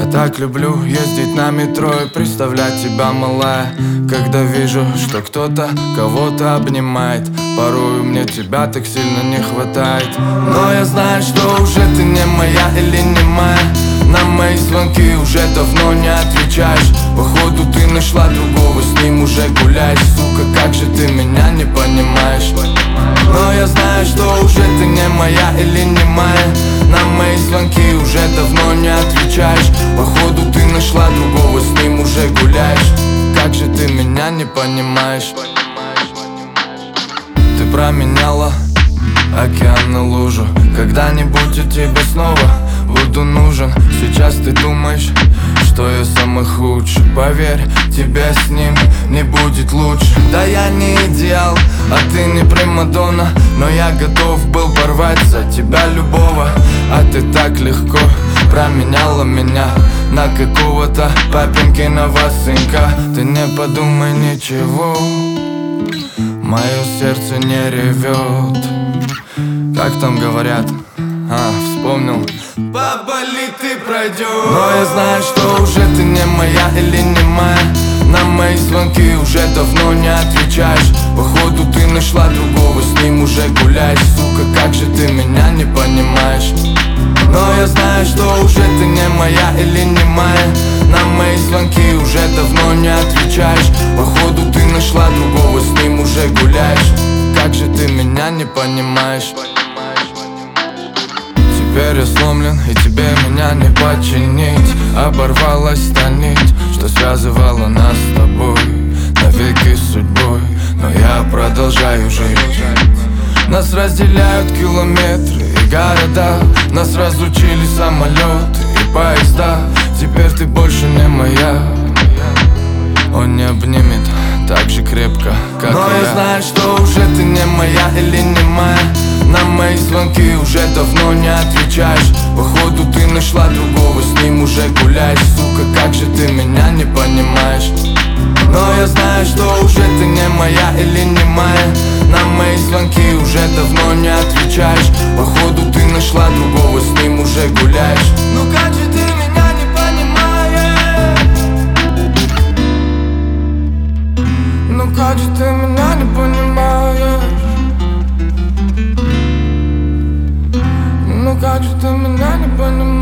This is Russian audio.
Я так люблю ездить на метро и представлять тебя, малая, когда вижу, что кто-то кого-то обнимает. Порою мне тебя так сильно не хватает. Но я знаю, что уже ты не моя или не моя. На мои звонки уже давно не отвечаешь. Походу ты нашла другого, с ним уже гуляешь. Сука, как же ты меня не понимаешь. Но я знаю, что уже ты не моя или не моя. На мои звонки уже давно не отвечаешь. Походу ты нашла другого, с ним уже гуляешь. Как же ты меня не понимаешь. Ты променяла океан на лужу. Когда-нибудь я тебе снова буду нужен. Сейчас ты думаешь, что я самый худший. Поверь, тебе с ним не будет лучше. Да я не идеал, а ты не примадонна, но я готов был порвать за тебя любого. А ты так легко променяла меня на какого-то папенькиного сынка. Ты не подумай ничего, мое сердце не ревет. Как там говорят? Вспомнил. Поболит и пройдет. Но я знаю, что уже ты не моя или не моя. На мои звонки уже давно не отвечаешь. Походу ты нашла другого, с ним уже гуляешь. Сука, как же ты меня не понимаешь. Но я знаю, что уже ты не моя или не моя. На мои звонки уже давно не отвечаешь. Походу ты нашла другого, с ним уже гуляешь. Как же ты меня не понимаешь. Теперь я сломлен, и тебе меня не починить. Оборвалась та нить, что связывала нас с тобой навеки судьбой. Но я продолжаю жить. Нас разделяют километры и города. Нас разлучили самолеты и поезда. Теперь ты больше не моя. Он не обнимет так же крепко, как но я знаю, что уже ты не моя или не моя. На мои звонки уже давно не отвечаешь. Походу ты нашла другого, с ним уже гуляешь. Сука, как же ты меня не понимаешь. Но я знаю, что уже ты не моя или не моя. На мои звонки уже давно не отвечаешь. Походу ты нашла другого, с ним уже гуляешь. Ну как же ты меня не понимаешь. Ну как же ты меня не понимаешь. Ну как же ты меня не понимаешь.